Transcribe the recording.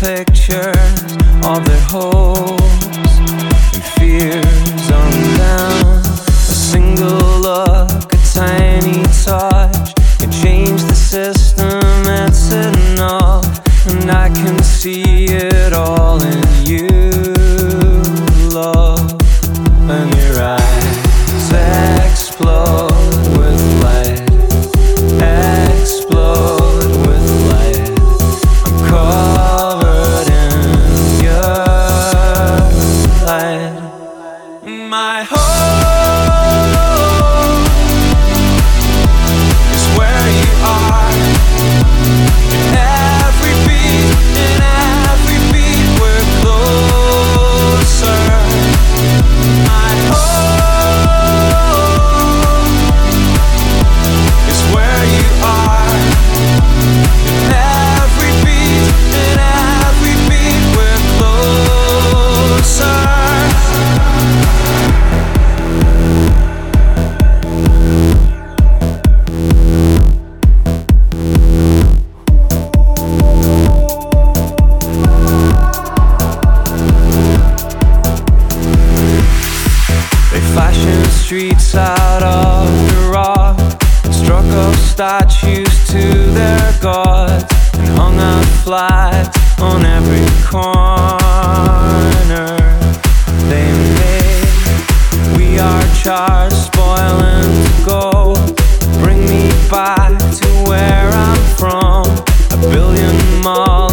pictures of their hopes and fears undone. A single look, a tiny touch can change the system, it's enough. And I can see it all in you, love. And your eyes explode with light, explode with light. I'm covered in your light. My home is where you are. In every beat we're closer. My home is where you are. In every beat we're closer. Flashing streets out of the rock, struck up statues to their gods, and hung out flags on every corner. They made we are charged, spoiling to go. Bring me back to where I'm from, 1 billion miles